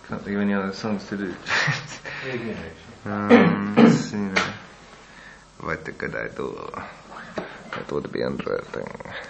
Can't think of any other songs to do. Yeah, Let's see now. What could I do? That would be interesting.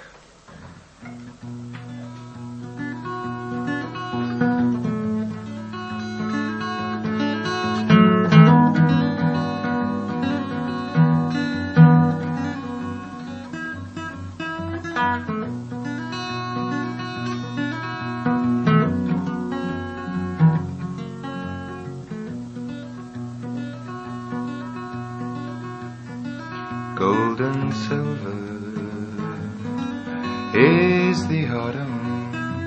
Gold and silver is the autumn,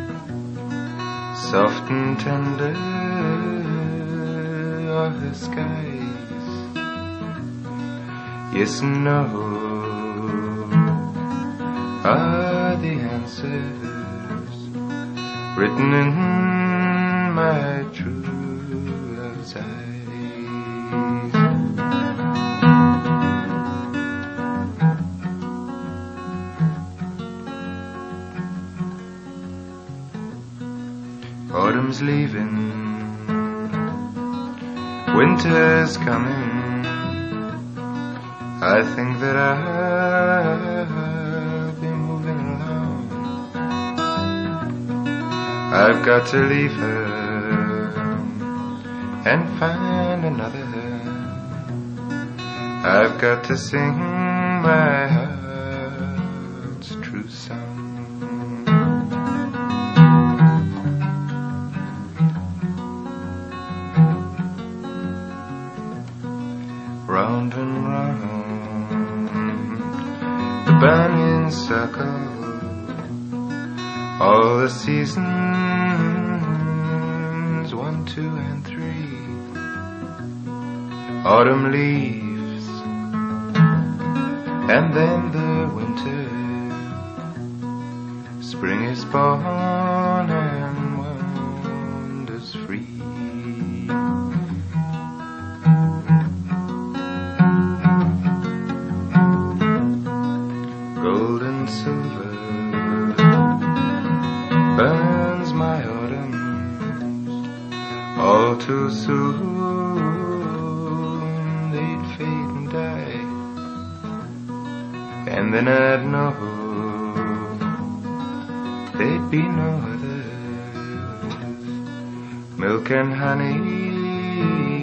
soft and tender are her skies. Yes and no are the answers written in my true love's eyes. Autumn's leaving, winter's coming. I think that I'll be moving along. I've got to leave her and find another. I've got to sing my heart's true song. Round and round the burning circle, all the seasons, 1, 2, and 3. Autumn leaves, and then the winter. Spring is born and wanders free. Gold and silver burns my autumns, all too soon they'd fade and die, and then I'd know there'd be no others. Milk and honey